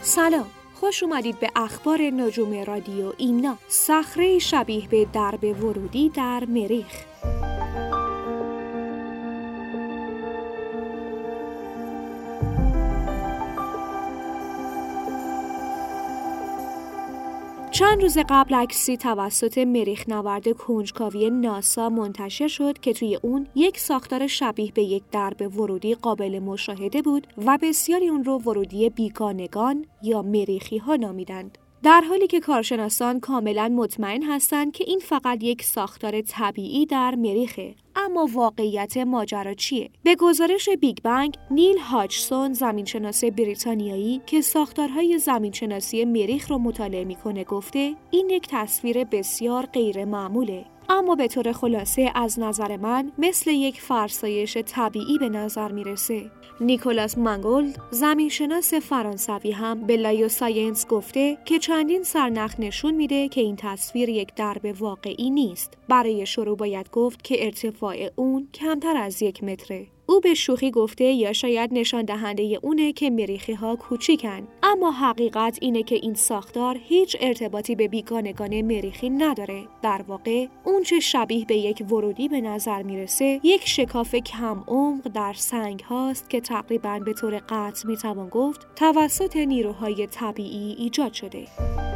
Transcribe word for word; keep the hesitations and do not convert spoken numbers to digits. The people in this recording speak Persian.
سلام، خوش اومدید به اخبار نجوم رادیو ایمنا. صخره شبیه به درب ورودی در مریخ. چند روز قبل عکسی توسط مریخ نورد کنجکاوی ناسا منتشر شد که توی اون یک ساختار شبیه به یک درب ورودی قابل مشاهده بود و بسیاری اون رو ورودی بیگانگان یا مریخی ها نامیدند. در حالی که کارشناسان کاملا مطمئن هستند که این فقط یک ساختار طبیعی در مریخه. اما واقعیت ماجرا چیه؟ به گزارش بیگ بنگ، نیل هاجسون، زمینشناس بریتانیایی که ساختارهای زمینشناسی مریخ رو مطالعه میکنه، گفته این یک تصویر بسیار غیر معموله. اما به طور خلاصه از نظر من مثل یک فرسایش طبیعی به نظر میرسه. نیکولاس مانگولد، زمینشناس فرانسوی، هم به لایو ساینس گفته که چندین سرنخ نشون میده که این تصویر یک درب واقعی نیست. برای شروع باید گفت که ارتفاع اون کمتر از یک متره. او به شوخی گفته یا شاید نشان دهنده اونه که مریخی ها کوچیکن، اما حقیقت اینه که این ساختار هیچ ارتباطی به بیگانگان مریخی نداره. در واقع اون چه شبیه به یک ورودی به نظر میرسه یک شکاف کم عمق در سنگ هاست که تقریباً به طور قطع میتوان گفت توسط نیروهای طبیعی ایجاد شده.